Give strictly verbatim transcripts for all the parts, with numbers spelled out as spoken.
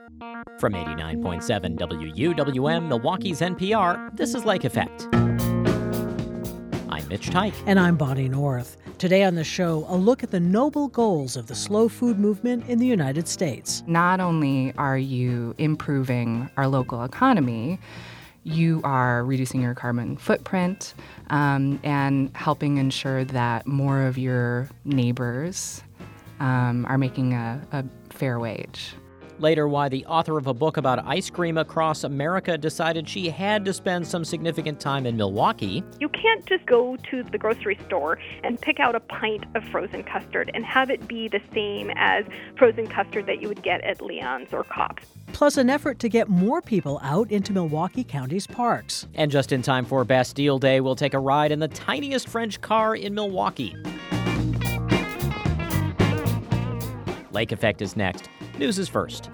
From eighty-nine point seven W U W M, Milwaukee's N P R, this is Lake Effect. I'm Mitch Teich. And I'm Bonnie North. Today on the show, a look at the noble goals of the slow food movement in the United States. Not only are you improving our local economy, you are reducing your carbon footprint um, and helping ensure that more of your neighbors um, are making a, a fair wage. Later, why the author of a book about ice cream across America decided she had to spend some significant time in Milwaukee. You can't just go to the grocery store and pick out a pint of frozen custard and have it be the same as frozen custard that you would get at Leon's or Kopp's. Plus an effort to get more people out into Milwaukee County's parks. And just in time for Bastille Day, we'll take a ride in the tiniest French car in Milwaukee. Lake Effect is next. News is first.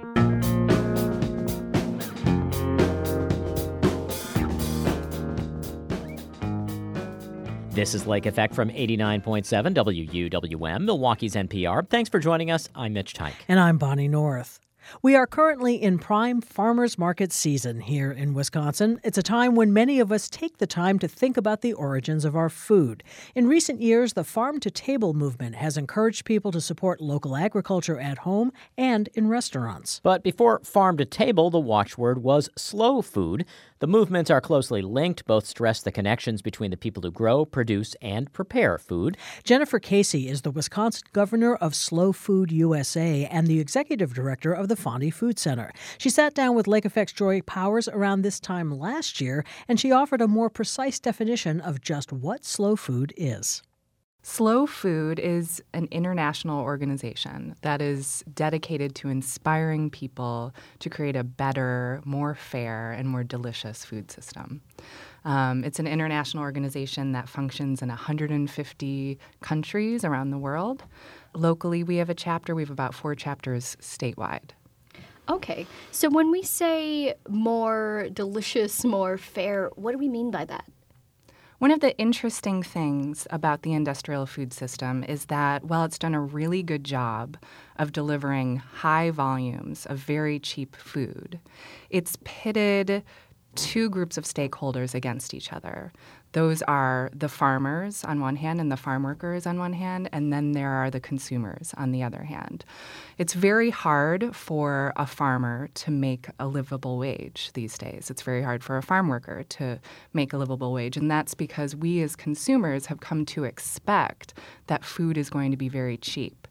This is Lake Effect from eighty-nine point seven W U W M, Milwaukee's N P R. Thanks for joining us. I'm Mitch Teich. And I'm Bonnie North. We are currently in prime farmers market season here in Wisconsin. It's a time when many of us take the time to think about the origins of our food. In recent years, the farm-to-table movement has encouraged people to support local agriculture at home and in restaurants. But before farm-to-table, the watchword was slow food. The movements are closely linked. Both stress the connections between the people who grow, produce, and prepare food. Jennifer Casey is the Wisconsin governor of Slow Food U S A and the executive director of the Fondy Food Center. She sat down with Lake Effect's Joy Powers around this time last year, and she offered a more precise definition of just what slow food is. Slow Food is an international organization that is dedicated to inspiring people to create a better, more fair, and more delicious food system. Um, it's an international organization that functions in one hundred fifty countries around the world. Locally, we have a chapter. We have about four chapters statewide. Okay. So when we say more delicious, more fair, what do we mean by that? One of the interesting things about the industrial food system is that while it's done a really good job of delivering high volumes of very cheap food, it's pitted two groups of stakeholders against each other. Those are the farmers on one hand and the farm workers on one hand, and then there are the consumers on the other hand. It's very hard for a farmer to make a livable wage these days. It's very hard for a farm worker to make a livable wage, and that's because we as consumers have come to expect that food is going to be very cheap.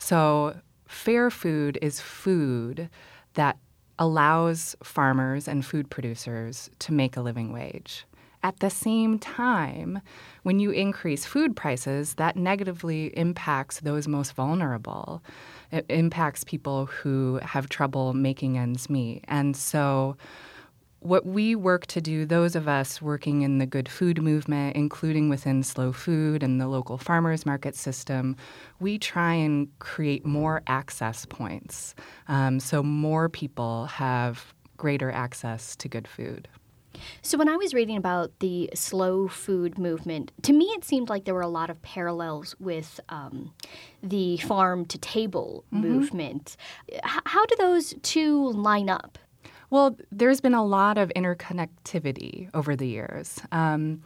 So fair food is food that allows farmers and food producers to make a living wage. At the same time, when you increase food prices, that negatively impacts those most vulnerable. It impacts people who have trouble making ends meet. And so what we work to do, those of us working in the good food movement, including within Slow Food and the local farmers market system, we try and create more access points um, so more people have greater access to good food. So when I was reading about the slow food movement, to me it seemed like there were a lot of parallels with um, the farm-to-table mm-hmm. movement. H- how do those two line up? Well, there's been a lot of interconnectivity over the years. Um,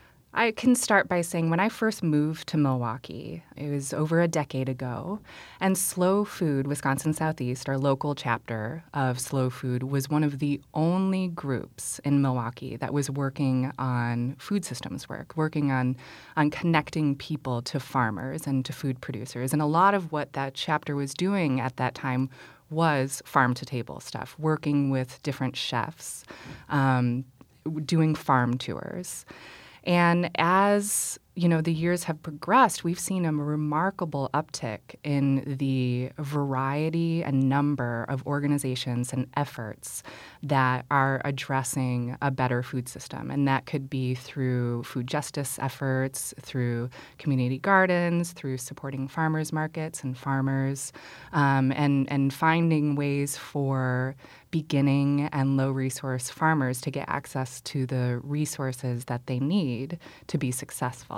I can start by saying when I first moved to Milwaukee, it was over a decade ago, and Slow Food, Wisconsin Southeast, our local chapter of Slow Food, was one of the only groups in Milwaukee that was working on food systems work, working on, on connecting people to farmers and to food producers. And a lot of what that chapter was doing at that time was farm-to-table stuff, working with different chefs, um, doing farm tours. And as, you know, the years have progressed, we've seen a remarkable uptick in the variety and number of organizations and efforts that are addressing a better food system. And that could be through food justice efforts, through community gardens, through supporting farmers markets and farmers, um, and, and finding ways for beginning and low-resource farmers to get access to the resources that they need to be successful.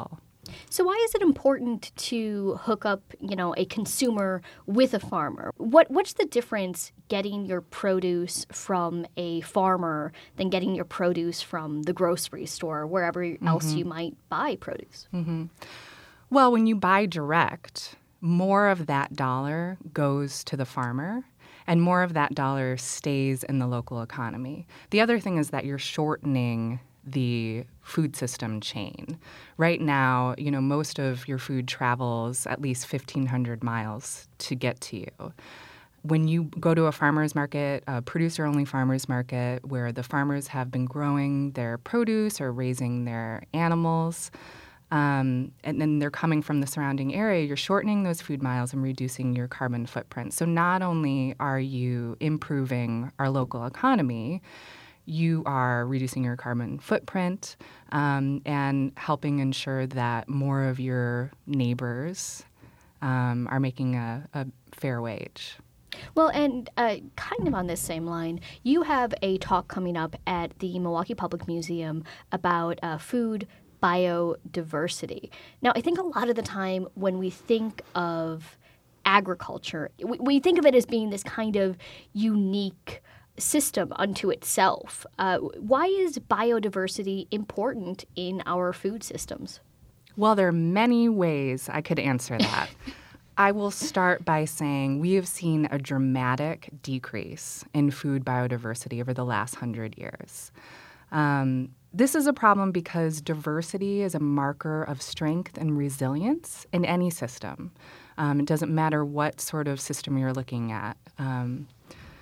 So why is it important to hook up, you know, a consumer with a farmer? What what's the difference getting your produce from a farmer than getting your produce from the grocery store or wherever mm-hmm. else you might buy produce? Mm-hmm. Well, when you buy direct, more of that dollar goes to the farmer and more of that dollar stays in the local economy. The other thing is that you're shortening the food system chain. Right now, you know, most of your food travels at least fifteen hundred miles to get to you. When you go to a farmer's market, a producer-only farmer's market, where the farmers have been growing their produce or raising their animals, um, and then they're coming from the surrounding area, you're shortening those food miles and reducing your carbon footprint. So not only are you improving our local economy, you are reducing your carbon footprint um, and helping ensure that more of your neighbors um, are making a, a fair wage. Well, and uh, kind of on this same line, you have a talk coming up at the Milwaukee Public Museum about uh, food biodiversity. Now, I think a lot of the time when we think of agriculture, we, we think of it as being this kind of unique system unto itself. Uh, why is biodiversity important in our food systems? Well, there are many ways I could answer that. I will start by saying we have seen a dramatic decrease in food biodiversity over the last hundred years. Um, this is a problem because diversity is a marker of strength and resilience in any system. Um, it doesn't matter what sort of system you're looking at. Um,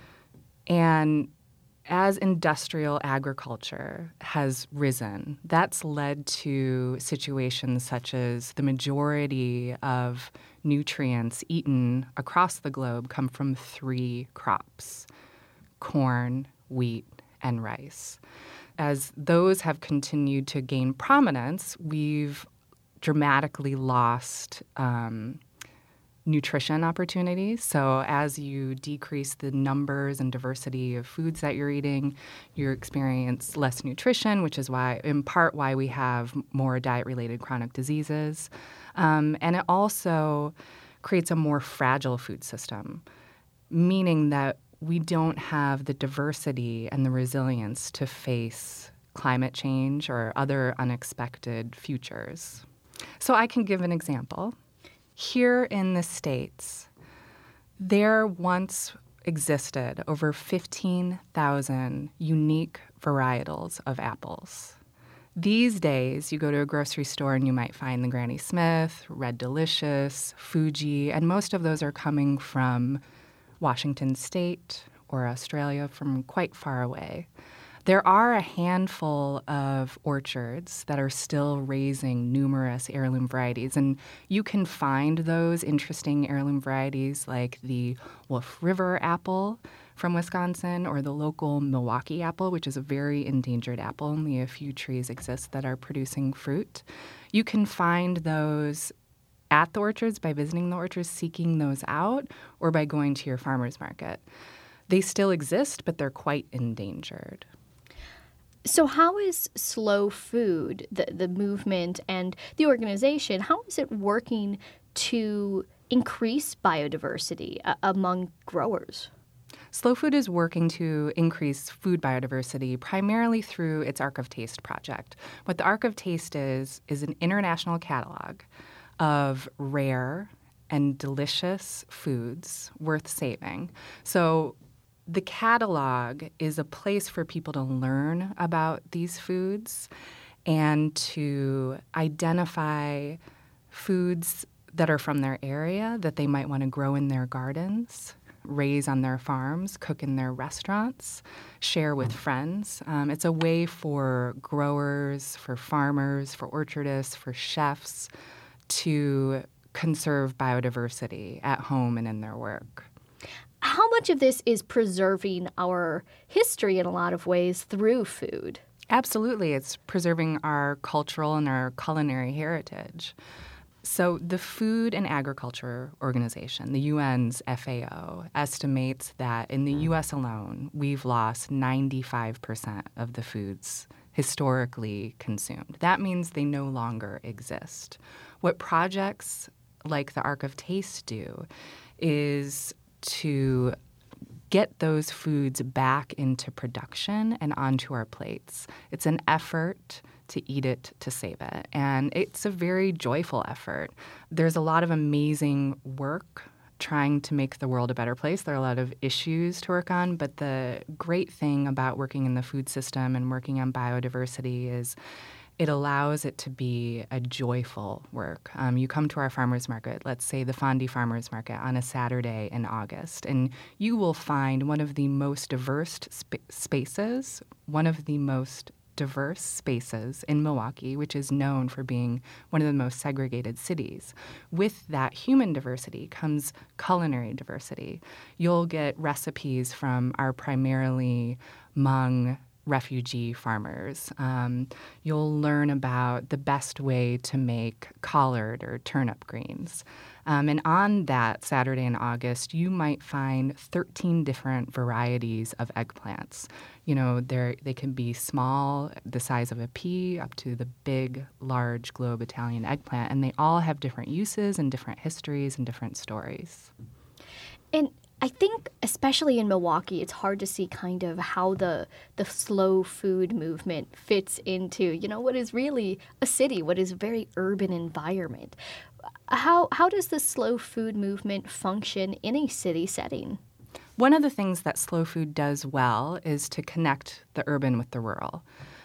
And as industrial agriculture has risen, that's led to situations such as the majority of nutrients eaten across the globe come from three crops: corn, wheat, and rice. As those have continued to gain prominence, we've dramatically lost um, nutrition opportunities. So as you decrease the numbers and diversity of foods that you're eating, you experience less nutrition, which is why, in part, why we have more diet-related chronic diseases. Um, and it also creates a more fragile food system, meaning that we don't have the diversity and the resilience to face climate change or other unexpected futures. So I can give an example. Here in the States, there once existed over fifteen thousand unique varietals of apples. These days, you go to a grocery store and you might find the Granny Smith, Red Delicious, Fuji, and most of those are coming from Washington State or Australia, from quite far away. There are a handful of orchards that are still raising numerous heirloom varieties, and you can find those interesting heirloom varieties like the Wolf River apple from Wisconsin or the local Milwaukee apple, which is a very endangered apple. Only a few trees exist that are producing fruit. You can find those at the orchards by visiting the orchards, seeking those out, or by going to your farmer's market. They still exist, but they're quite endangered. So how is Slow Food, the, the movement and the organization, how is it working to increase biodiversity uh, among growers? Slow Food is working to increase food biodiversity primarily through its Ark of Taste project. What the Ark of Taste is, is an international catalog of rare and delicious foods worth saving. So the catalog is a place for people to learn about these foods and to identify foods that are from their area that they might want to grow in their gardens, raise on their farms, cook in their restaurants, share with friends. Um, it's a way for growers, for farmers, for orchardists, for chefs to conserve biodiversity at home and in their work. How much of this is preserving our history in a lot of ways through food? Absolutely. It's preserving our cultural and our culinary heritage. So the Food and Agriculture Organization, the U N's F A O, estimates that in the U S alone, we've lost ninety-five percent of the food's historically consumed. That means they no longer exist. What projects like the Ark of Taste do is to get those foods back into production and onto our plates. It's an effort to eat it, to save it. And it's a very joyful effort. There's a lot of amazing work trying to make the world a better place. There are a lot of issues to work on, but the great thing about working in the food system and working on biodiversity is it allows it to be a joyful work. Um, you come to our farmers market, let's say the Fondy Farmers Market on a Saturday in August, and you will find one of the most diverse sp- spaces, one of the most diverse spaces in Milwaukee, which is known for being one of the most segregated cities. With that human diversity comes culinary diversity. You'll get recipes from our primarily Hmong refugee farmers. Um, you'll learn about the best way to make collard or turnip greens. Um, and on that Saturday in August, you might find thirteen different varieties of eggplants. You know, they they can be small, the size of a pea, up to the big, large globe Italian eggplant, and they all have different uses and different histories and different stories. And I think, especially in Milwaukee, it's hard to see kind of how the the slow food movement fits into, you know, what is really a city, what is a very urban environment. How how does the slow food movement function in a city setting? One of the things that slow food does well is to connect the urban with the rural.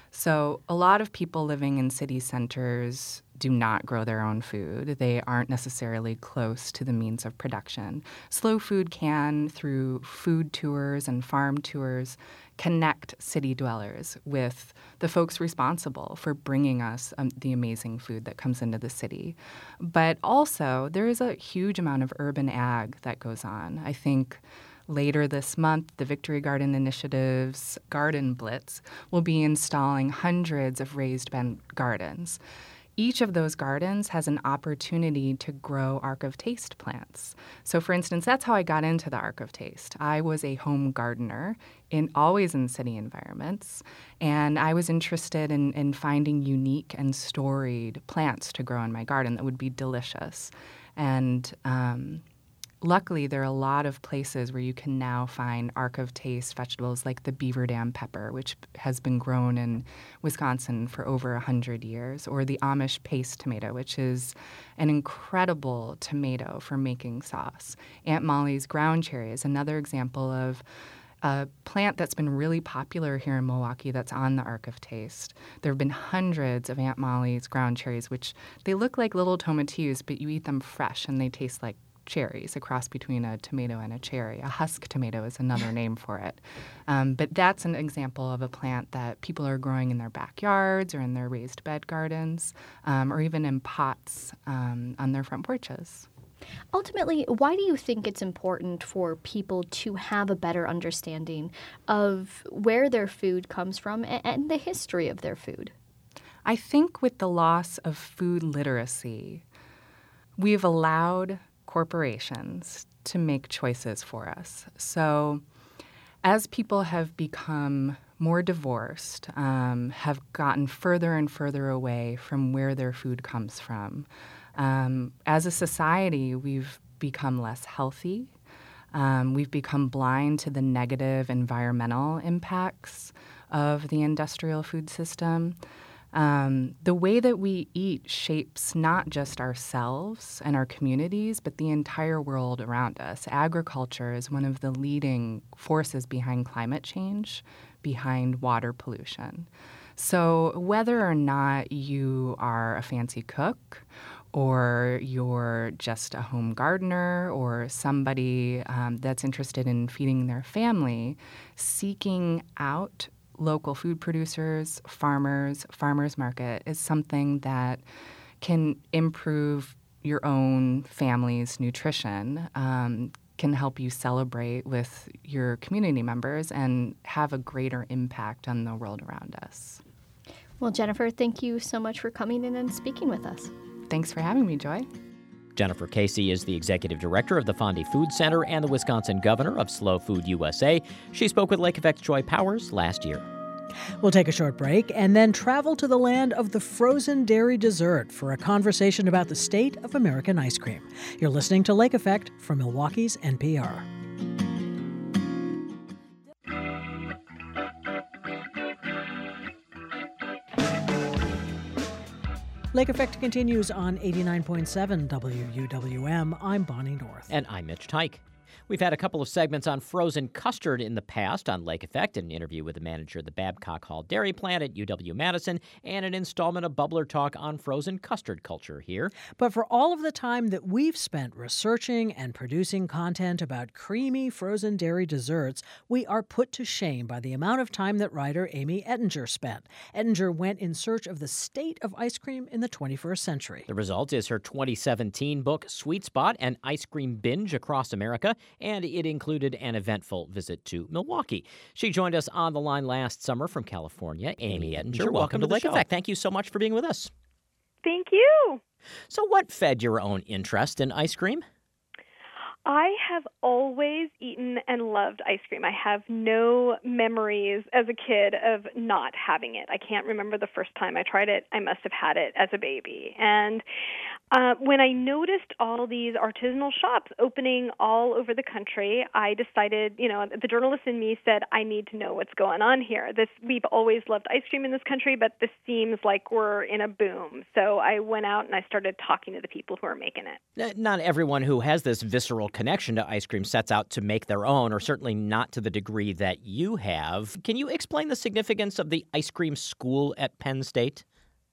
So a lot of people living in city centers do not grow their own food. They aren't necessarily close to the means of production. Slow food can, through food tours and farm tours, connect city dwellers with the folks responsible for bringing us um, the amazing food that comes into the city. But also, there is a huge amount of urban ag that goes on. I think later this month, the Victory Garden Initiative's Garden Blitz will be installing hundreds of raised bed gardens. Each of those gardens has an opportunity to grow Ark of Taste plants. So, for instance, that's how I got into the Ark of Taste. I was a home gardener, in always in city environments, and I was interested in, in finding unique and storied plants to grow in my garden that would be delicious. And um, luckily, there are a lot of places where you can now find Ark of Taste vegetables like the Beaver Dam pepper, which has been grown in Wisconsin for over one hundred years, or the Amish paste tomato, which is an incredible tomato for making sauce. Aunt Molly's ground cherry is another example of a plant that's been really popular here in Milwaukee that's on the Ark of Taste. There have been hundreds of Aunt Molly's ground cherries, which they look like little tomatillos, but you eat them fresh and they taste like cherries, a cross between a tomato and a cherry. A husk tomato is another name for it. Um, but that's an example of a plant that people are growing in their backyards or in their raised bed gardens, um, or even in pots um, on their front porches. Ultimately, why do you think it's important for people to have a better understanding of where their food comes from and the history of their food? I think with the loss of food literacy, we've allowed corporations to make choices for us. So as people have become more divorced, um, have gotten further and further away from where their food comes from, um, as a society, we've become less healthy. Um, we've become blind to the negative environmental impacts of the industrial food system. Um, the way that we eat shapes not just ourselves and our communities, but the entire world around us. Agriculture is one of the leading forces behind climate change, behind water pollution. So whether or not you are a fancy cook, or you're just a home gardener, or somebody um, that's interested in feeding their family, seeking out local food producers, farmers, farmers market is something that can improve your own family's nutrition, um, can help you celebrate with your community members and have a greater impact on the world around us. Well, Jennifer, thank you so much for coming in and speaking with us. Thanks for having me, Joy. Jennifer Casey is the executive director of the Fondy Food Center and the Wisconsin governor of Slow Food U S A. She spoke with Lake Effect's Joy Powers last year. We'll take a short break and then travel to the land of the frozen dairy dessert for a conversation about the state of American ice cream. You're listening to Lake Effect from Milwaukee's N P R. Lake Effect continues on eighty-nine point seven W U W M. I'm Bonnie North. And I'm Mitch Teich. We've had a couple of segments on frozen custard in the past on Lake Effect, an interview with the manager of the Babcock Hall Dairy Plant at U W-Madison, and an installment of Bubbler Talk on frozen custard culture here. But for all of the time that we've spent researching and producing content about creamy frozen dairy desserts, we are put to shame by the amount of time that writer Amy Ettinger spent. Ettinger went in search of the state of ice cream in the twenty-first century. The result is her twenty seventeen book, Sweet Spot, an ice cream binge across America, and it included an eventful visit to Milwaukee. She joined us on the line last summer from California. Amy Ettinger, welcome, welcome to, to Lake Effect. Thank you so much for being with us. Thank you. So what fed your own interest in ice cream? I have always eaten and loved ice cream. I have no memories as a kid of not having it. I can't remember the first time I tried it. I must have had it as a baby. And uh, when I noticed all these artisanal shops opening all over the country, I decided, you know, the journalist in me said, I need to know what's going on here. This we've always loved ice cream in this country, but this seems like we're in a boom. So I went out and I started talking to the people who are making it. Not everyone who has this visceral connection to ice cream sets out to make their own, or certainly not to the degree that you have. Can you explain the significance of the ice cream school at Penn State?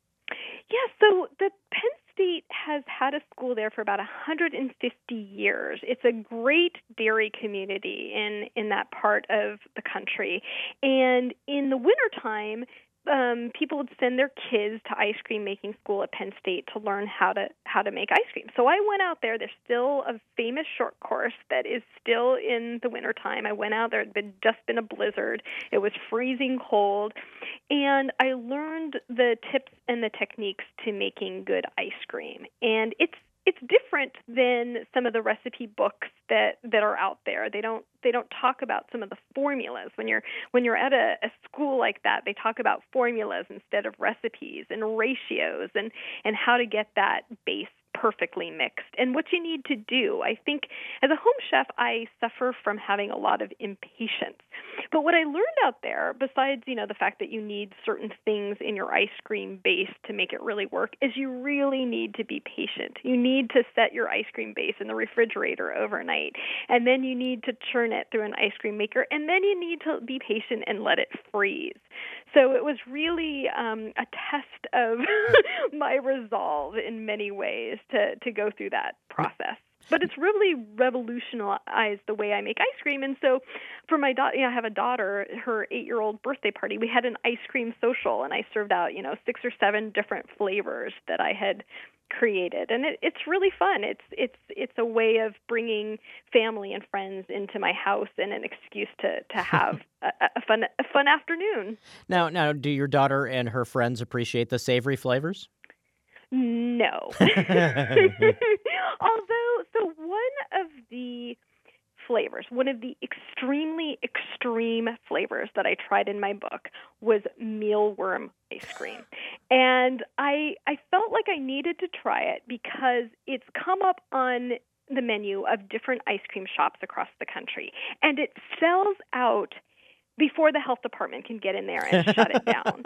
Yes, so the Penn State has had a school there for about one hundred fifty years. It's a great dairy community in, in that part of the country. And in the wintertime, Um, people would send their kids to ice cream making school at Penn State to learn how to how to make ice cream. So I went out there. There's still a famous short course that is still in the wintertime. I went out there. It had been, just been a blizzard. It was freezing cold. And I learned the tips and the techniques to making good ice cream. And it's It's different than some of the recipe books that, that are out there. They don't they don't talk about some of the formulas. When you're when you're at a, a school like that, they talk about formulas instead of recipes and ratios and, and how to get that base perfectly mixed and what you need to do. I think as a home chef, I suffer from having a lot of impatience. But what I learned out there, besides, you know, the fact that you need certain things in your ice cream base to make it really work, is you really need to be patient. You need to set your ice cream base in the refrigerator overnight, and then you need to churn it through an ice cream maker, and then you need to be patient and let it freeze. So it was really um, a test of my resolve in many ways to, to go through that process. But it's really revolutionized the way I make ice cream. And so for my daughter, you know, I have a daughter, her eight-year-old birthday party, we had an ice cream social, and I served out, you know, six or seven different flavors that I had created. And it, it's really fun. It's it's it's a way of bringing family and friends into my house and an excuse to, to have a, a fun a fun afternoon. Now, now, do your daughter and her friends appreciate the savory flavors? No. Although, so one of the flavors, one of the extremely extreme flavors that I tried in my book was mealworm ice cream. And I I felt like I needed to try it because it's come up on the menu of different ice cream shops across the country. And it sells out before the health department can get in there and shut it down.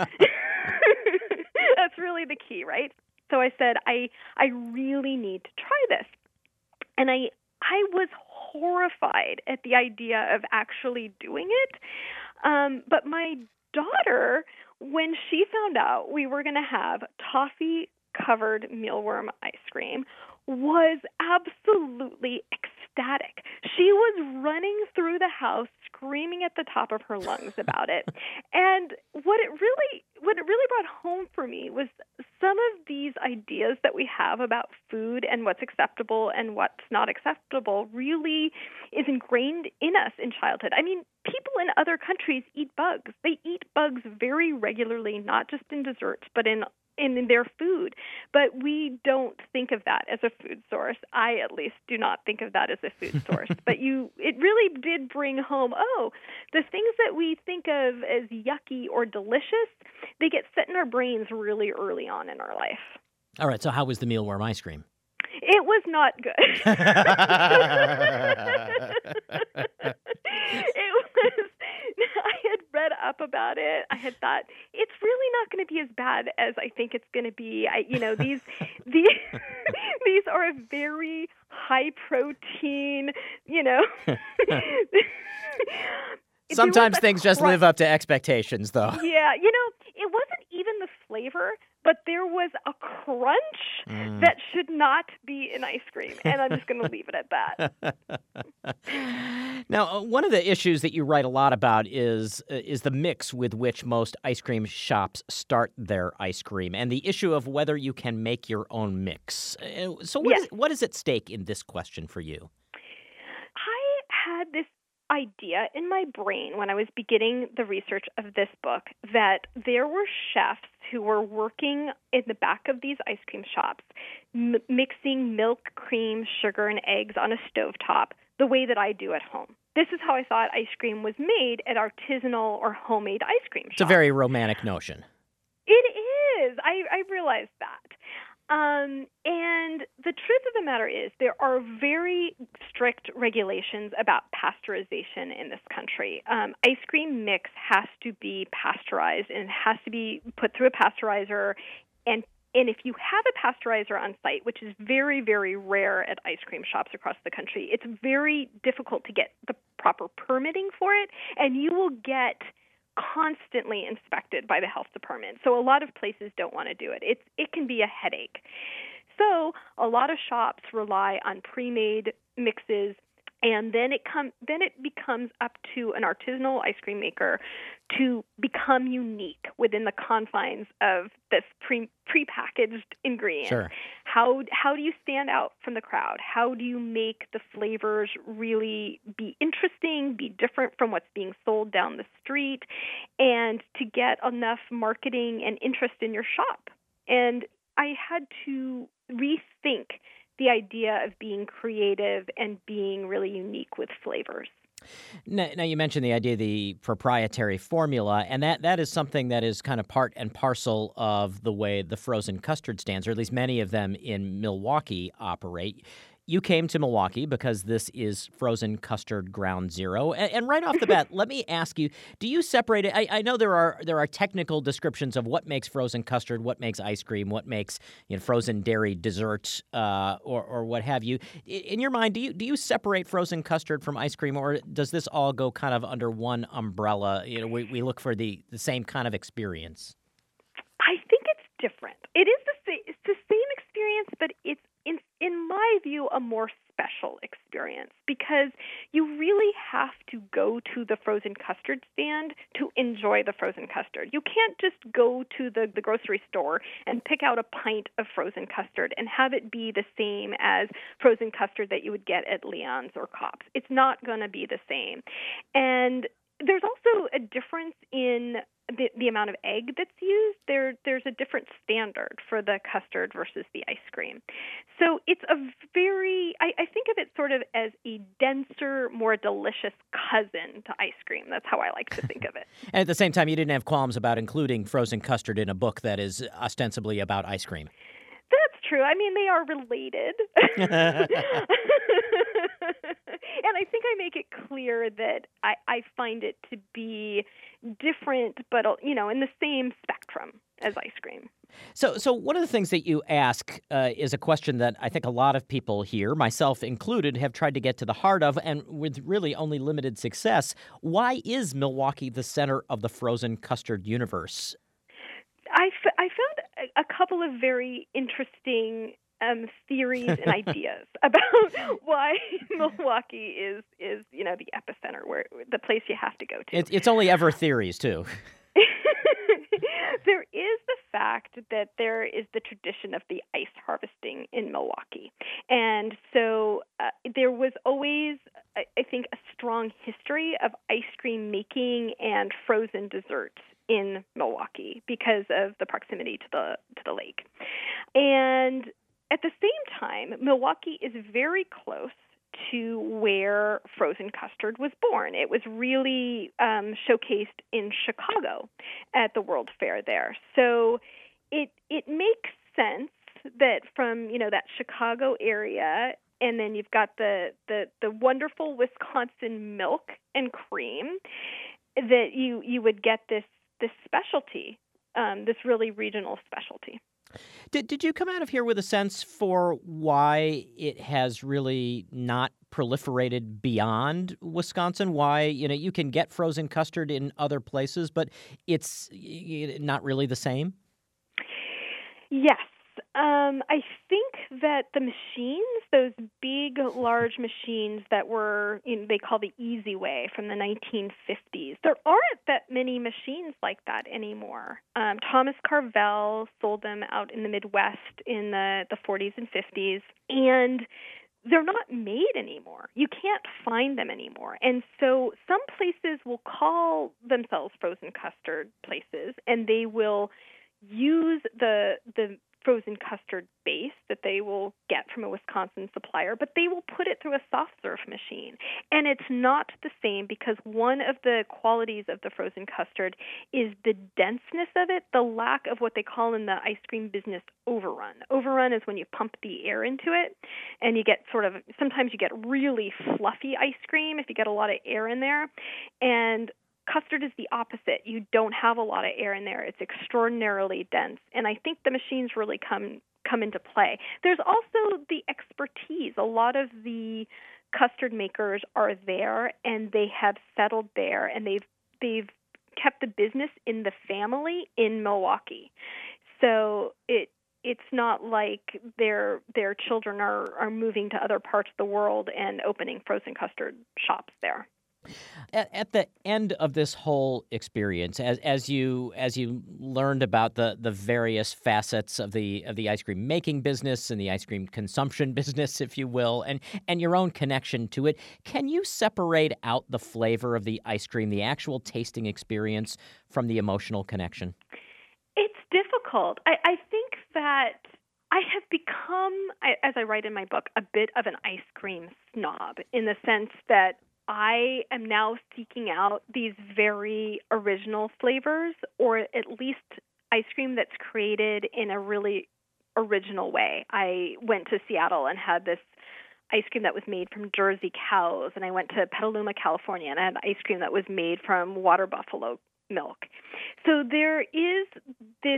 That's really the key, right? So I said, I I really need to try this. And I I was horrified at the idea of actually doing it. Um, but my daughter, when she found out we were going to have toffee-covered mealworm ice cream, was absolutely ecstatic. She was running through the house screaming at the top of her lungs about it. And what it really what it really brought home for me was some of these ideas that we have about food and what's acceptable and what's not acceptable really is ingrained in us in childhood. I mean, people in other countries eat bugs. They eat bugs very regularly, not just in desserts, but in in their food. But we don't think of that as a food source. I, at least, do not think of that as a food source. But you, it really did bring home, oh, the things that we think of as yucky or delicious, they get set in our brains really early on in our life. All right, so how was the mealworm ice cream? It was not good. it was, I had read up about it. I had thought, it's really not going to be as bad as I think it's going to be. I, you know, these, these, these are a very high protein, you know. Sometimes things just live up to expectations, though. Yeah, you know, it wasn't even the flavor, but there was a crunch mm. that should not be in ice cream, and I'm just going to leave it at that. Now, one of the issues that you write a lot about is uh, is the mix with which most ice cream shops start their ice cream, and the issue of whether you can make your own mix. Uh, so what, yes. is, what is at stake in this question for you? I had this idea in my brain when I was beginning the research of this book that there were chefs who were working in the back of these ice cream shops, m- mixing milk, cream, sugar, and eggs on a stovetop the way that I do at home. This is how I thought ice cream was made at artisanal or homemade ice cream shops. It's a very romantic notion. It is. I, I realize that. Um, and the truth of the matter is there are very strict regulations about pasteurization in this country. Um, ice cream mix has to be pasteurized and it has to be put through a pasteurizer. And, and if you have a pasteurizer on site, which is very, very rare at ice cream shops across the country, it's very difficult to get the proper permitting for it, and you will get constantly inspected by the health department. So a lot of places don't want to do it. It's, it can be a headache. So a lot of shops rely on pre-made mixes, and then it com- then it becomes up to an artisanal ice cream maker to become unique within the confines of this pre prepackaged ingredient. Sure. How how do you stand out from the crowd? How do you make the flavors really be interesting, be different from what's being sold down the street, and to get enough marketing and interest in your shop? And I had to rethink the idea of being creative and being really unique with flavors. Now, now, you mentioned the idea of the proprietary formula, and that, that is something that is kind of part and parcel of the way the frozen custard stands, or at least many of them in Milwaukee operate. You came to Milwaukee because this is frozen custard ground zero. And, and right off the bat, let me ask you, do you separate it? I, I know there are there are technical descriptions of what makes frozen custard, what makes ice cream, what makes you know, frozen dairy dessert, uh, or, or what have you. In your mind, do you do you separate frozen custard from ice cream, or does this all go kind of under one umbrella? You know, we, we look for the, the same kind of experience. I think it's different. It is the same, it's the same experience, but it's In, in my view, a more special experience because you really have to go to the frozen custard stand to enjoy the frozen custard. You can't just go to the, the grocery store and pick out a pint of frozen custard and have it be the same as frozen custard that you would get at Leon's or Kopp's. It's not going to be the same. And there's also a difference in the, the amount of egg that's used. There, there's a different standard for the custard versus the ice cream. So it's a very, I, I think of it sort of as a denser, more delicious cousin to ice cream. That's how I like to think of it. And at the same time, you didn't have qualms about including frozen custard in a book that is ostensibly about ice cream. That's true. I mean, they are related. And I think I make it clear that I, I find it to be different, but, you know, in the same spectrum as ice cream. So so one of the things that you ask uh, is a question that I think a lot of people here, myself included, have tried to get to the heart of, and with really only limited success. Why is Milwaukee the center of the frozen custard universe? I, f- I found a, a couple of very interesting Um, theories and ideas about why Milwaukee is, is you know, the epicenter, where the place you have to go to. It, it's only ever theories, too. There is the fact that there is the tradition of the ice harvesting in Milwaukee. And so uh, there was always, I, I think, a strong history of ice cream making and frozen desserts in Milwaukee because of the proximity to the to the lake. And at the same time, Milwaukee is very close to where frozen custard was born. It was really um, showcased in Chicago at the World Fair there. So it it makes sense that from, you know, that Chicago area, and then you've got the, the, the wonderful Wisconsin milk and cream, that you, you would get this this specialty, um, this really regional specialty. Did did you come out of here with a sense for why it has really not proliferated beyond Wisconsin? Why, you know, you can get frozen custard in other places, but it's not really the same? Yes. Um, I think that the machines, those big, large machines that were, you know, they call the Easy Way from the nineteen fifties, there aren't that many machines like that anymore. Um, Thomas Carvel sold them out in the Midwest in the, the forties and fifties, and they're not made anymore. You can't find them anymore. And so some places will call themselves frozen custard places, and they will use the the frozen custard base that they will get from a Wisconsin supplier, but they will put it through a soft serve machine. And it's not the same because one of the qualities of the frozen custard is the denseness of it, the lack of what they call in the ice cream business overrun. Overrun is when you pump the air into it and you get sort of, sometimes you get really fluffy ice cream if you get a lot of air in there. And custard is the opposite. You don't have a lot of air in there. It's extraordinarily dense. And I think the machines really come come into play. There's also the expertise. A lot of the custard makers are there, and they have settled there, and they've they've kept the business in the family in Milwaukee. So it it's not like their their children are, are moving to other parts of the world and opening frozen custard shops there. At, at the end of this whole experience, as as you as you learned about the, the various facets of the of the ice cream making business and the ice cream consumption business, if you will, and and your own connection to it, can you separate out the flavor of the ice cream, the actual tasting experience, from the emotional connection? It's difficult. I, I think that I have become, as I write in my book, a bit of an ice cream snob in the sense that I am now seeking out these very original flavors, or at least ice cream that's created in a really original way. I went to Seattle and had this ice cream that was made from Jersey cows, and I went to Petaluma, California, and I had ice cream that was made from water buffalo milk. So there is this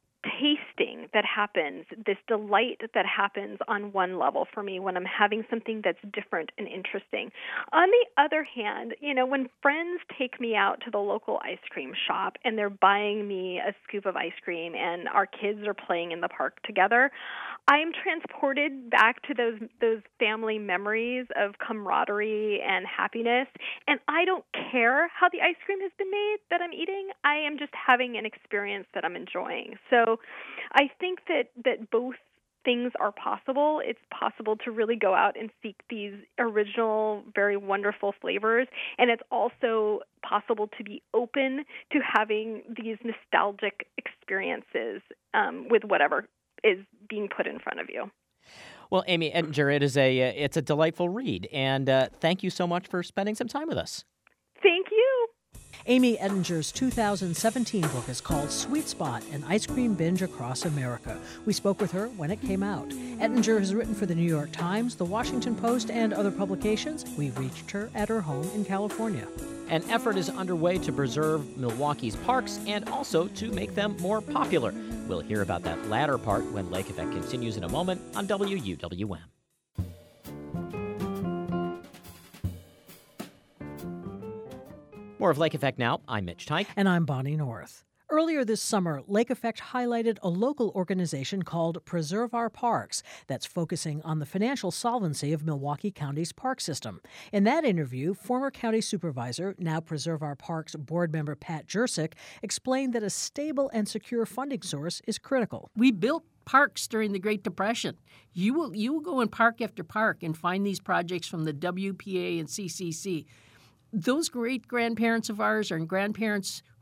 tasting that happens, this delight that happens on one level for me when I'm having something that's different and interesting. On the other hand, you know, when friends take me out to the local ice cream shop and they're buying me a scoop of ice cream and our kids are playing in the park together, I'm transported back to those those family memories of camaraderie and happiness, and I don't care how the ice cream has been made that I'm eating. I am just having an experience that I'm enjoying. So I think that, that both things are possible. It's possible to really go out and seek these original, very wonderful flavors, and it's also possible to be open to having these nostalgic experiences um, with whatever is being put in front of you. Well, Amy Ettinger, it is a it's a delightful read, and uh, thank you so much for spending some time with us. Thank you. Amy Ettinger's two thousand seventeen book is called Sweet Spot, an Ice Cream Binge Across America. We spoke with her when it came out. Ettinger has written for the New York Times, the Washington Post, and other publications. We've reached her at her home in California. An effort is underway to preserve Milwaukee's parks and also to make them more popular. We'll hear about that latter part when Lake Effect continues in a moment on W U W M. More of Lake Effect now. I'm Mitch Teich. And I'm Bonnie North. Earlier this summer, Lake Effect highlighted a local organization called Preserve Our Parks that's focusing on the financial solvency of Milwaukee County's park system. In that interview, former county supervisor, now Preserve Our Parks board member Pat Jurczyk, explained that a stable and secure funding source is critical. We built parks during the Great Depression. You will you will go in park after park and find these projects from the W P A and C C C. Those great-grandparents of ours and grandparents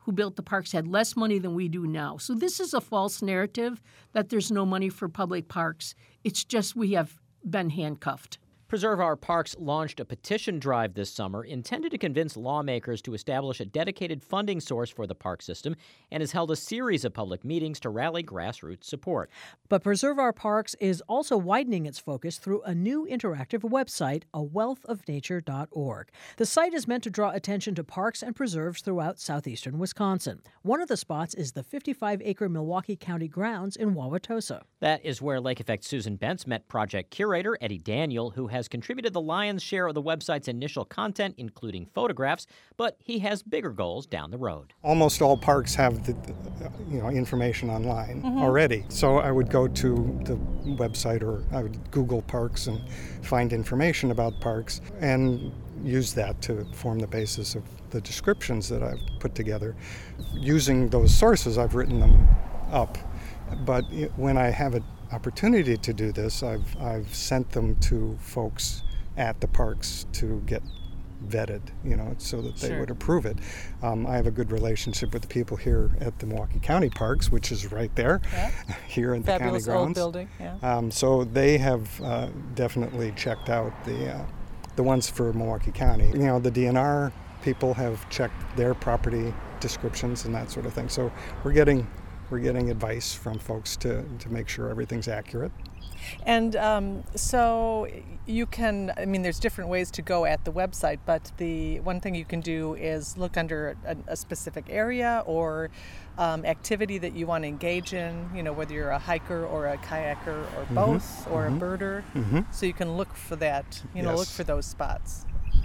who built the parks had less money than we do now. So this is a false narrative that there's no money for public parks. It's just we have been handcuffed. Preserve Our Parks launched a petition drive this summer intended to convince lawmakers to establish a dedicated funding source for the park system and has held a series of public meetings to rally grassroots support. But Preserve Our Parks is also widening its focus through a new interactive website, a wealth of nature dot org. The site is meant to draw attention to parks and preserves throughout southeastern Wisconsin. One of the spots is the fifty-five acre Milwaukee County grounds in Wauwatosa. That is where Lake Effect Susan Bentz met project curator Eddie Daniel, who has contributed the lion's share of the website's initial content, including photographs, but he has bigger goals down the road. Almost all parks have the, you know, information online mm-hmm. already. So I would go to the website, or I would Google parks and find information about parks and use that to form the basis of the descriptions that I've put together. Using those sources, I've written them up. But when I have an opportunity to do this, I've I've sent them to folks at the parks to get vetted, you know, so that they Sure. would approve it. Um, I have a good relationship with the people here at the Milwaukee County Parks, which is right there, Yeah. here in the county Fabulous grounds. old building. Yeah. Um, so they have uh, definitely checked out the uh, the ones for Milwaukee County. You know, the D N R people have checked their property descriptions and that sort of thing. So we're getting we're getting advice from folks to, to make sure everything's accurate. And um, so you can, I mean, there's different ways to go at the website, but the one thing you can do is look under a, a specific area or um, activity that you want to engage in, you know, whether you're a hiker or a kayaker or Mm-hmm. both, or Mm-hmm. a birder. Mm-hmm. So you can look for that, you know, Yes. look for those spots.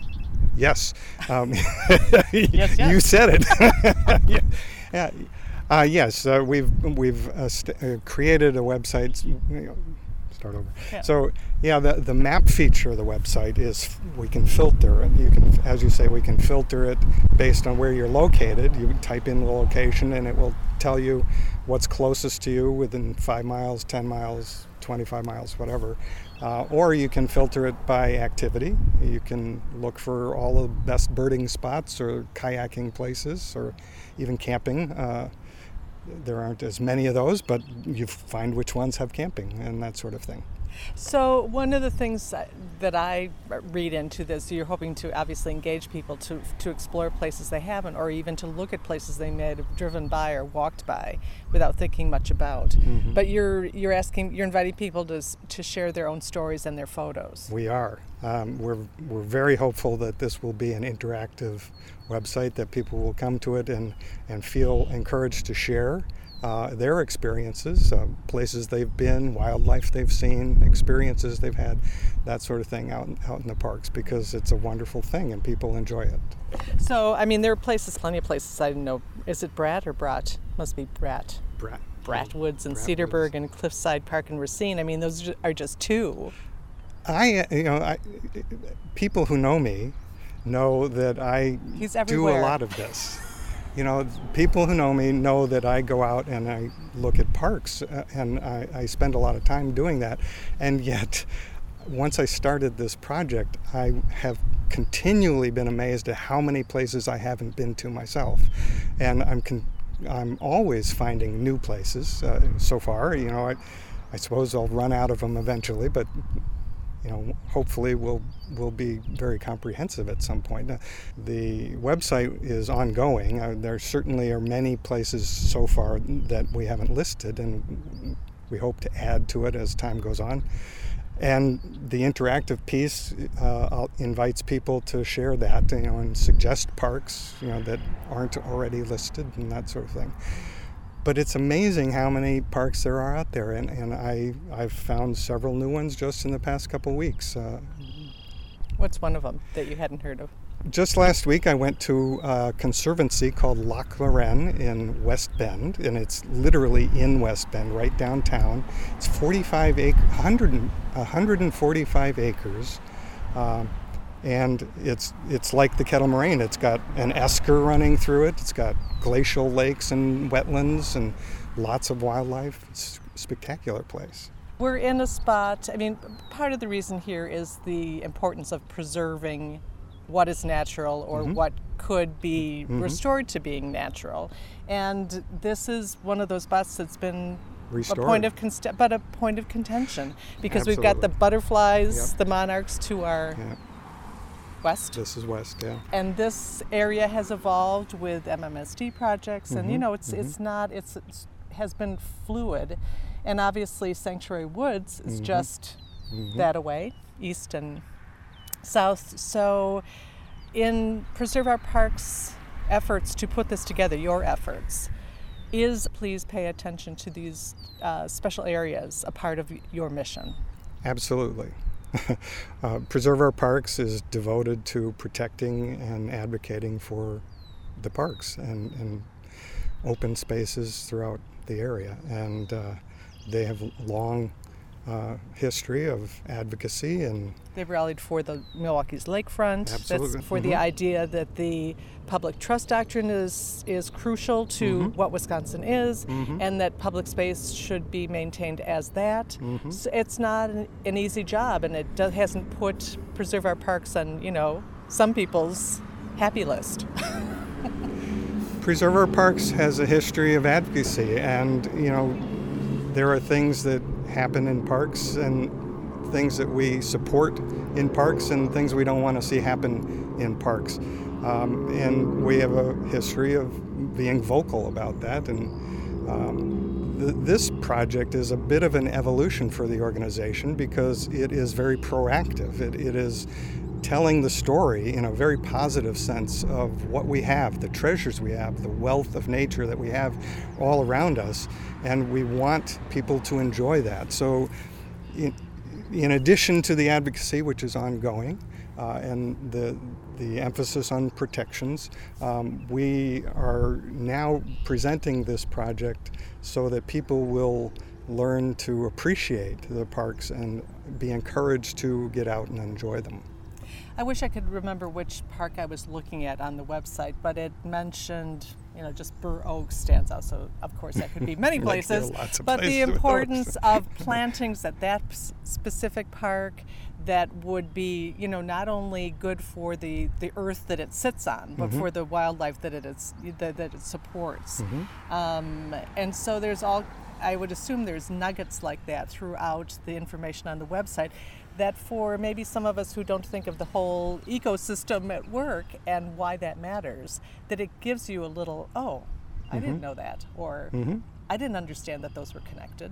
Yes. Um, yes. You said it. yeah. yeah. Uh, yes, uh, we've we've uh, st- uh, created a website. You know, start over. Yeah. So yeah, the the map feature of the website is we can filter, and you can, as you say, we can filter it based on where you're located. You type in the location, and it will tell you what's closest to you within five miles, ten miles, twenty-five miles, whatever. Uh, or you can filter it by activity. You can look for all the best birding spots or kayaking places or even camping. Uh, there aren't as many of those, but you find which ones have camping and that sort of thing. So one of the things that I read into this, you're hoping to obviously engage people to to explore places they haven't, or even to look at places they may have driven by or walked by without thinking much about. Mm-hmm. But you're you're asking, you're inviting people to to share their own stories and their photos. We are. Um, we're we're very hopeful that this will be an interactive website, that people will come to it and and feel encouraged to share Uh, their experiences, uh, places they've been, wildlife they've seen, experiences they've had, that sort of thing out, out in the parks, because it's a wonderful thing and people enjoy it. So, I mean, there are places, plenty of places I didn't know. Is it Brat or Brat? Must be Brat. Brat. Brat Woods and Brat Cedarburg Woods. and Cliffside Park and Racine. I mean, those ju- are just two. I, you know, I, people who know me know that I He's do everywhere. a lot of this. You know, people who know me know that I go out and I look at parks, uh, and I, I spend a lot of time doing that. And yet, once I started this project, I have continually been amazed at how many places I haven't been to myself. And I'm con- I'm always finding new places uh, so far. You know, I, I suppose I'll run out of them eventually, but you know, hopefully we'll will be very comprehensive at some point. Uh, the website is ongoing. Uh, there certainly are many places so far that we haven't listed, and we hope to add to it as time goes on. And the interactive piece uh, invites people to share that, you know, and suggest parks, you know, that aren't already listed and that sort of thing. But it's amazing how many parks there are out there, and, and I, I've found several new ones just in the past couple of weeks. Uh, What's one of them that you hadn't heard of? just last week I went to a conservancy called Lac La Reine in West Bend, and it's literally in West Bend, right downtown. It's forty-five acre, one hundred, one hundred forty-five acres. Um, And it's it's like the Kettle Moraine. It's got an esker running through it. It's got glacial lakes and wetlands and lots of wildlife. It's a spectacular place. We're in a spot, I mean, part of the reason here is the importance of preserving what is natural or Mm-hmm. what could be Mhm. restored to being natural. And this is one of those spots that's been Restored. a point of const- but a point of contention, because we've got the Absolutely. butterflies, Yep. the monarchs to our Yeah, west. this is west, yeah. And this area has evolved with M M S D projects, and you Mhm, know, it's mhm. it's not it's, it's has been fluid, and obviously Sanctuary Woods is Mhm. just Mhm. that away, east and south. So, in Preserve Our Parks efforts to put this together, your efforts, is please pay attention to these uh, special areas a part of your mission? Absolutely. uh, Preserve Our Parks is devoted to protecting and advocating for the parks and, and open spaces throughout the area. And uh, they have long uh, history of advocacy, and They've rallied for the Milwaukee's lakefront. Absolutely. That's for the Mhm. idea that the public trust doctrine is is crucial to Mhm. what Wisconsin is, Mhm. and that public space should be maintained as that. Mhm. So it's not an, an easy job, and it do, hasn't put Preserve Our Parks on, you know, some people's happy list. Preserve Our Parks has a history of advocacy, and you know, there are things that happen in parks and things that we support in parks and things we don't want to see happen in parks. Um, and we have a history of being vocal about that. And um, th- this project is a bit of an evolution for the organization because it is very proactive. It, it is telling the story in a very positive sense of what we have, the treasures we have, the wealth of nature that we have all around us, and we want people to enjoy that. So in, in addition to the advocacy, which is ongoing, uh, and the the emphasis on protections, um, we are now presenting this project so that people will learn to appreciate the parks and be encouraged to get out and enjoy them. I wish I could remember which park I was looking at on the website, but it mentioned, you know, just Burr Oak stands out. So, of course, that could be many Like, there are places. lots of but places the with importance oaks. of plantings at that s- specific park that would be, you know, not only good for the, the earth that it sits on, but Mhm. for the wildlife that it is that, that it supports. Mhm. Um, and so there's all, I would assume there's nuggets like that throughout the information on the website, that for maybe some of us who don't think of the whole ecosystem at work and why that matters, that it gives you a little, oh, I didn't Mhm. know that, or Mhm. I didn't understand that those were connected.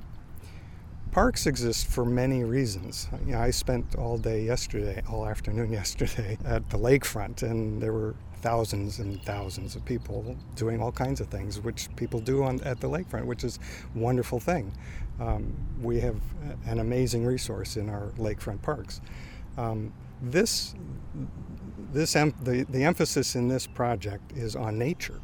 Parks exist for many reasons. You know, I spent all day yesterday, all afternoon yesterday at the lakefront, and there were thousands and thousands of people doing all kinds of things, which people do on, at the lakefront, which is a wonderful thing. Um, we have an amazing resource in our lakefront parks. Um, this, this em- the, the emphasis in this project is on nature.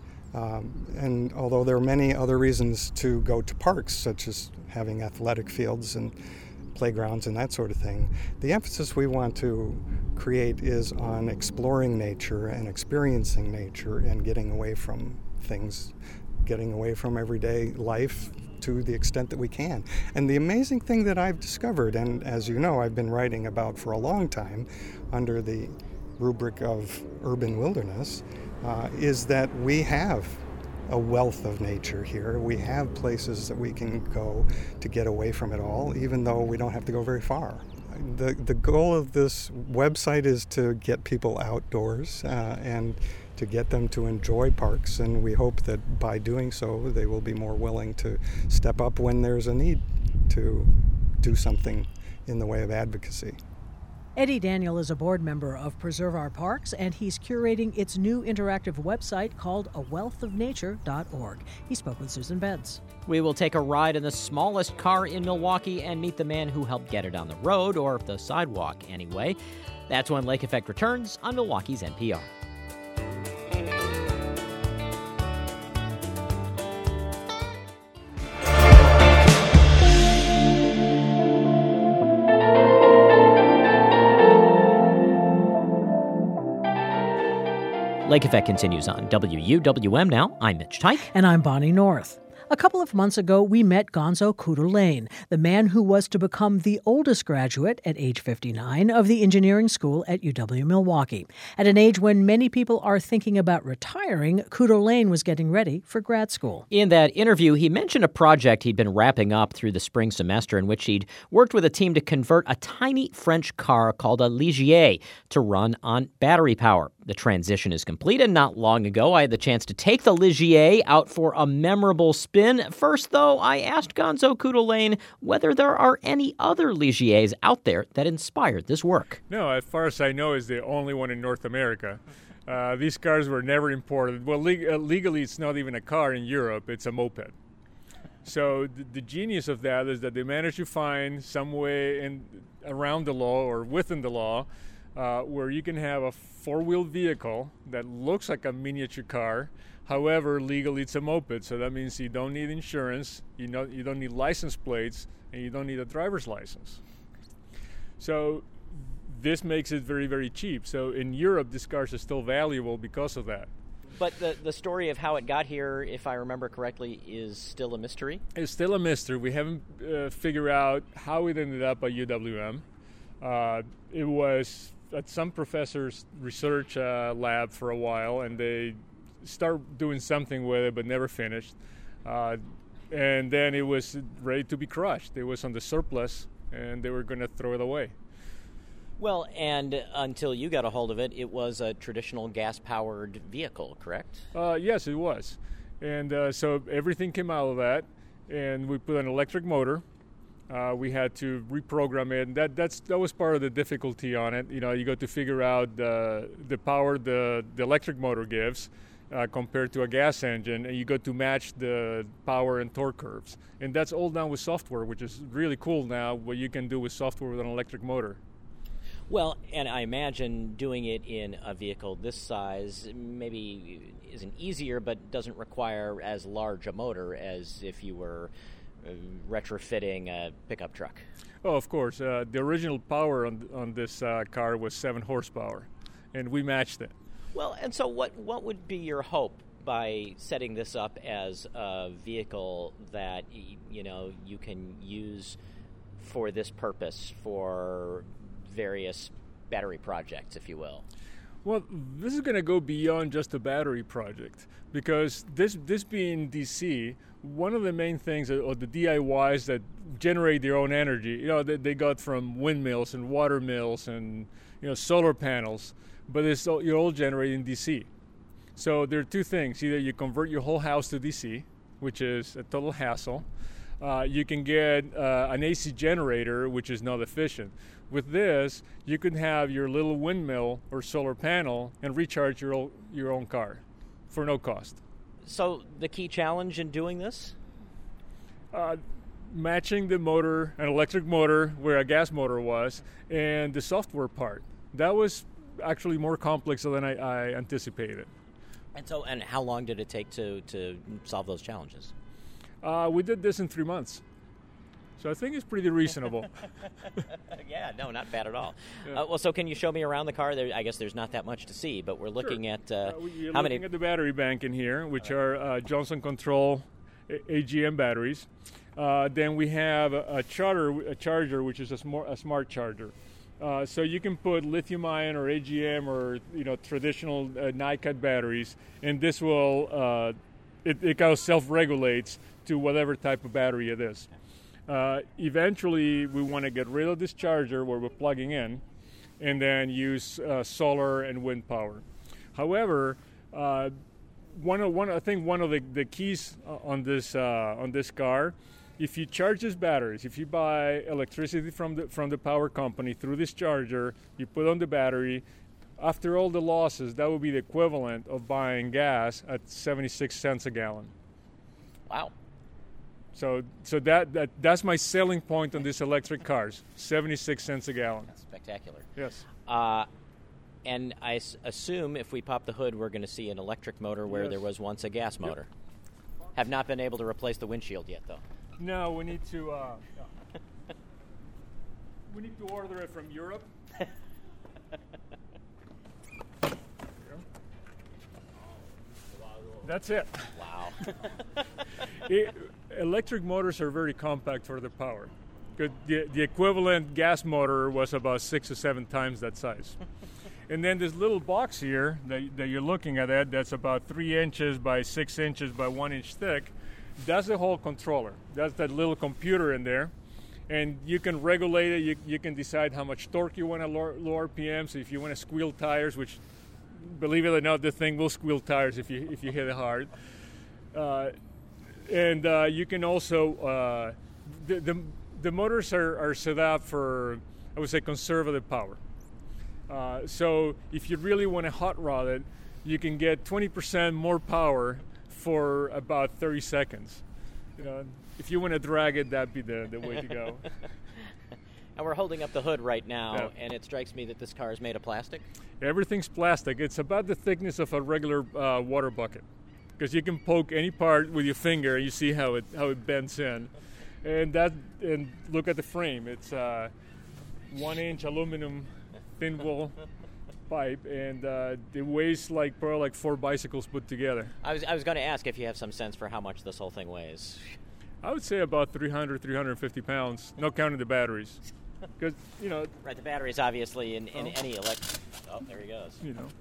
Um, and although there are many other reasons to go to parks, such as having athletic fields and playgrounds and that sort of thing, the emphasis we want to create is on exploring nature and experiencing nature and getting away from things, getting away from everyday life to the extent that we can. And the amazing thing that I've discovered, and as you know, I've been writing about for a long time under the rubric of urban wilderness, uh, is that we have a wealth of nature here. We have places that we can go to get away from it all, even though we don't have to go very far. The, the goal of this website is to get people outdoors uh, and to get them to enjoy parks, and we hope that by doing so they will be more willing to step up when there's a need to do something in the way of advocacy. Eddie Daniel is a board member of Preserve Our Parks, and he's curating its new interactive website called a wealth of nature dot org. He spoke with Susan Benz. We will take a ride in the smallest car in Milwaukee and meet the man who helped get it on the road, or the sidewalk anyway. That's when Lake Effect returns on Milwaukee's N P R. Lake Effect continues on W U W M now. I'm Mitch Teich. And I'm Bonnie North. A couple of months ago, we met Gonzo Kudo-Lane, the man who was to become the oldest graduate at age fifty-nine of the engineering school at U W-Milwaukee. At an age when many people are thinking about retiring, Kudo-Lane was getting ready for grad school. In that interview, he mentioned a project he'd been wrapping up through the spring semester in which he'd worked with a team to convert a tiny French car called a Ligier to run on battery power. The transition is complete, and not long ago, I had the chance to take the Ligier out for a memorable spin. First, though, I asked Gonzo Kudo-Lane whether there are any other Ligiers out there that inspired this work. No, as far as I know, it's the only one in North America. Uh, these cars were never imported. Well, leg- uh, legally, it's not even a car in Europe. It's a moped. So the, the genius of that is that they managed to find some way in around the law or within the law uh, where you can have a four-wheel vehicle that looks like a miniature car. However, legally it's a moped, so that means you don't need insurance, you know, you don't need license plates, and you don't need a driver's license. So this makes it very, very cheap. So in Europe, these cars are still valuable because of that. But the, the story of how it got here, if I remember correctly, is still a mystery? It's still a mystery. We haven't uh, figured out how it ended up at U W M. Uh, it was at some professor's research uh, lab for a while, and they start doing something with it but never finished. Uh, and then it was ready to be crushed. It was on the surplus, and they were going to throw it away. Well, and until you got a hold of it, it was a traditional gas-powered vehicle, correct? Uh, yes, it was. And uh, so everything came out of that, and we put an electric motor. Uh, we had to reprogram it, and that that's that was part of the difficulty on it. You know, you got to figure out uh, the power the, the electric motor gives uh, compared to a gas engine, and you got to match the power and torque curves. And that's all done with software, which is really cool now, what you can do with software with an electric motor. Well, and I imagine doing it in a vehicle this size maybe isn't easier, but doesn't require as large a motor as if you were uh, retrofitting a pickup truck. Oh, of course. Uh, the original power on on this uh, car was seven horsepower, and we matched it. Well, and so what, what would be your hope by setting this up as a vehicle that, you know, you can use for this purpose, for various battery projects, if you will? Well, this is going to go beyond just a battery project, because this this being D C, one of the main things, or the D I Ys that generate their own energy, you know, they, they got from windmills and water mills and, you know, solar panels, but it's all, you're all generating D C. So there are two things: either you convert your whole house to D C, which is a total hassle. Uh, you can get uh, an A C generator, which is not efficient. With this, you can have your little windmill or solar panel and recharge your own, your own car for no cost. So the key challenge in doing this? Uh, matching the motor, an electric motor where a gas motor was, and the software part. That was actually more complex than I, I anticipated. And so, and how long did it take to, to solve those challenges? Uh, we did this in three months. So I think it's pretty reasonable. Yeah, no, not bad at all. Yeah. Uh, well, so can you show me around the car? There, I guess there's not that much to see, but we're looking Sure. at uh, uh, you're how looking many. at the battery bank in here, which are uh, Johnson Control A G M batteries. Uh, then we have a, a charger, a charger, which is a, smart, a smart charger. Uh, so you can put lithium-ion or A G M or you know traditional uh, NiCad batteries, and this will uh, it, it kind of self-regulates to whatever type of battery it is. Uh, eventually, we want to get rid of this charger where we're plugging in, and then use uh, solar and wind power. However, uh, one of one I think one of the, the keys on this uh, on this car, if you charge these batteries, if you buy electricity from the from the power company through this charger, you put on the battery. After all the losses, that would be the equivalent of buying gas at seventy-six cents a gallon. Wow. So, so that, that that's my selling point on these electric cars, seventy-six cents a gallon. That's spectacular. Yes. Uh, and I s- assume if we pop the hood, we're going to see an electric motor where Yes. there was once a gas motor. Yep. Have not been able to replace the windshield yet, though. No, we need to. Uh, yeah. We need to order it from Europe. That's it. Wow. it, electric motors are very compact for the power. The, the equivalent gas motor was about six or seven times that size. And then this little box here that, that you're looking at, that, that's about three inches by six inches by one inch thick, that's the whole controller. That's that little computer in there. And you can regulate it. You, you can decide how much torque you want at low, low R P Ms. If you want to squeal tires, which, believe it or not, the thing will squeal tires if you if you hit it hard. Uh, and uh, you can also uh, the, the the motors are, are set up for, I would say, conservative power. Uh, so if you really want to hot rod it, you can get twenty percent more power for about thirty seconds. You know, if you want to drag it, that'd be the, the way to go. And we're holding up the hood right now, Yeah. and it strikes me that this car is made of plastic. Everything's plastic. It's about the thickness of a regular uh, water bucket, because you can poke any part with your finger, and you see how it how it bends in. And that and look at the frame. It's uh, one-inch aluminum thin wall pipe, and uh, it weighs like probably like four bicycles put together. I was I was going to ask if you have some sense for how much this whole thing weighs. I would say about three hundred, three hundred fifty pounds, not counting the batteries. Because, you know... Right, the batteries obviously in, in Oh. any elect... Oh, there he goes. You know,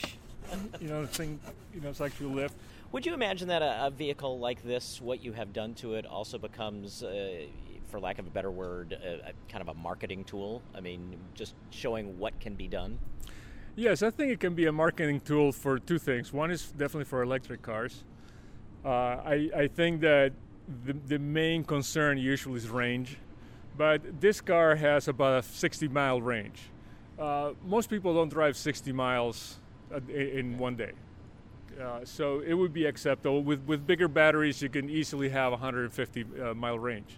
you know, the thing, you know, it's actually lift. Would you imagine that a, a vehicle like this, what you have done to it, also becomes, uh, for lack of a better word, a, a kind of a marketing tool? I mean, just showing what can be done? Yes, I think it can be a marketing tool for two things. One is definitely for electric cars. Uh, I, I think that the, the main concern usually is range, but this car has about a sixty mile range. Uh, most people don't drive sixty miles in one day. Uh, so it would be acceptable. With, with bigger batteries, you can easily have a one hundred fifty uh, mile range.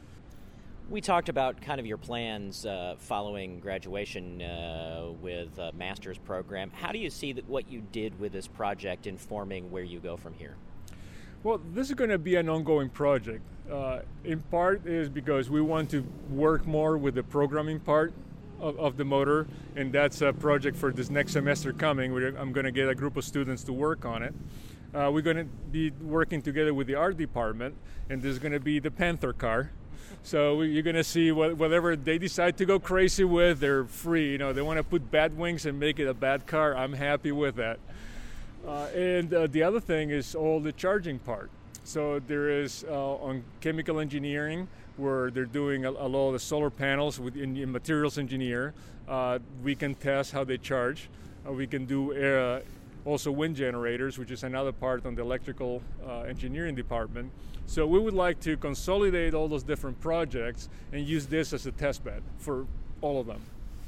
We talked about kind of your plans uh, following graduation uh, with a master's program. How do you see that what you did with this project informing where you go from here? Well, this is going to be an ongoing project. Uh, in part is because we want to work more with the programming part of, of the motor, and that's a project for this next semester coming. We're, I'm going to get a group of students to work on it. Uh, we're going to be working together with the art department, and this is going to be the Panther car. So we, you're going to see what, whatever they decide to go crazy with, they're free. You know, they want to put bad wings and make it a bad car. I'm happy with that. Uh, and uh, the other thing is all the charging part. So there is uh, on chemical engineering, where they're doing a, a lot of the solar panels with in, in materials engineer. Uh, we can test how they charge. Uh, we can do uh, also wind generators, which is another part on the electrical uh, engineering department. So we would like to consolidate all those different projects and use this as a test bed for all of them.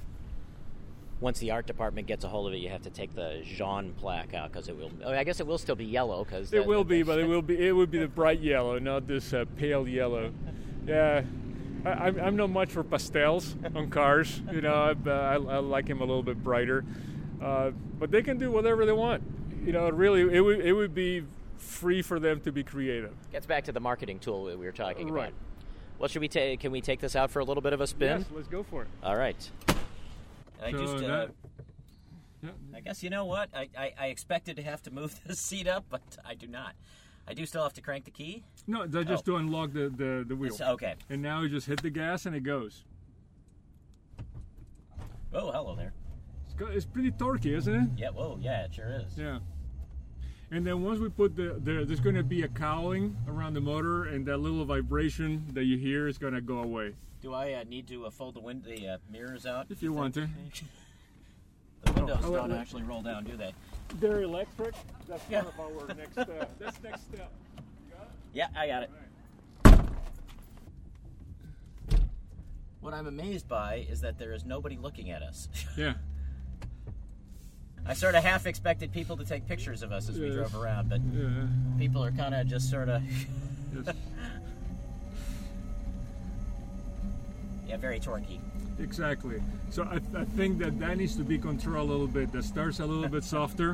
Once the art department gets a hold of it, you have to take the Jean plaque out because it will. Oh, I guess it will still be yellow because it will be, but it will be. It would be the bright yellow, not this uh, pale yellow. Yeah, I, I'm I'm not much for pastels on cars. You know, I, I, I like him a little bit brighter. Uh, but they can do whatever they want. You know, really, it would it would be free for them to be creative. Gets back to the marketing tool that we were talking Right. about. Well, should we take? Can we take this out for a little bit of a spin? Yes, let's go for it. All right. I So just, uh, that- yeah. I guess you know what? I, I, I expected to have to move the seat up, but I do not. I do still have to crank the key. No, they just Oh. to unlock the, the, the wheel. It's- okay. And now you just hit the gas and it goes. Oh, hello there. It's, go, it's pretty torquey, isn't it? Yeah. Whoa. Yeah, it sure is. Yeah. And then once we put the, the there's going to be a cowling around the motor, and that little vibration that you hear is going to go away. Do I uh, need to uh, fold the wind the uh, mirrors out? If you want to. The windows Oh, don't wait, wait. actually roll down, do they? They're electric. That's Yeah. part of our next step. That's next step. Yeah, I got it. What I'm amazed by is that there is nobody looking at us. Yeah. I sort of half expected people to take pictures of us as we Yes. drove around, but Yeah. people are kind of just sort of, Yes. yeah, very torquey. Exactly. So I, I think that that needs to be controlled a little bit. The start's a little bit softer.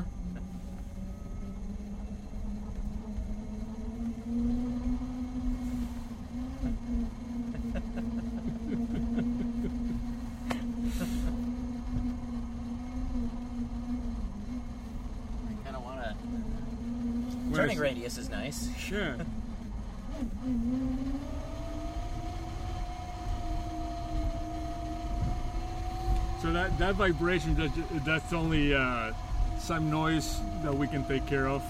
I kind of want to Turning radius is nice. Yeah. So that, that vibration, that, that's only uh, some noise that we can take care of.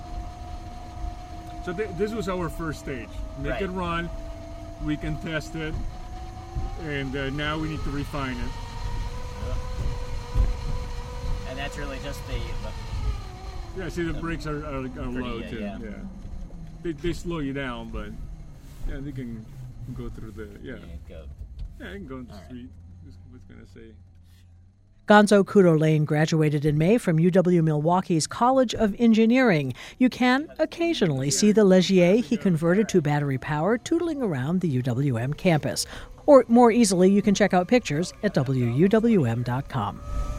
So th- this was our first stage. Make right. it run, we can test it, and uh, now we need to refine it. And that's really just the... Yeah, see the, the brakes are, are, are pretty, low uh, too. Yeah. yeah. They, they slow you down, but yeah, they can go through the, yeah. Yeah, go. Yeah, I can go in the All street. Right. I was going to say. Gonzo Kudo Lane graduated in May from U W-Milwaukee's College of Engineering. You can occasionally see the Legier he converted to battery power tootling around the U W M campus. Or more easily, you can check out pictures at W U W M dot com.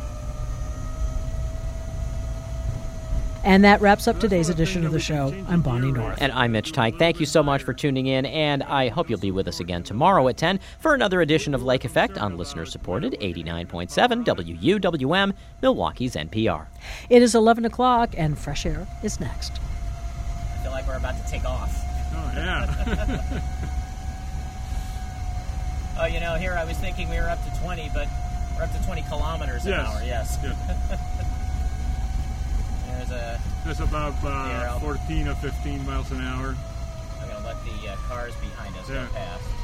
And that wraps up today's edition of the show. I'm Bonnie North. And I'm Mitch Teich. Thank you so much for tuning in, and I hope you'll be with us again tomorrow at ten for another edition of Lake Effect on listener-supported eighty-nine point seven W U W M, Milwaukee's N P R. It is eleven o'clock, and Fresh Air is next. I feel like we're about to take off. Oh, yeah. Oh, you know, here I was thinking we were up to twenty, but we're up to twenty kilometers an yes. hour, yes. yes. There's a... That's about uh, here, fourteen or fifteen miles an hour. I'm going to let the uh, cars behind us yeah. go past.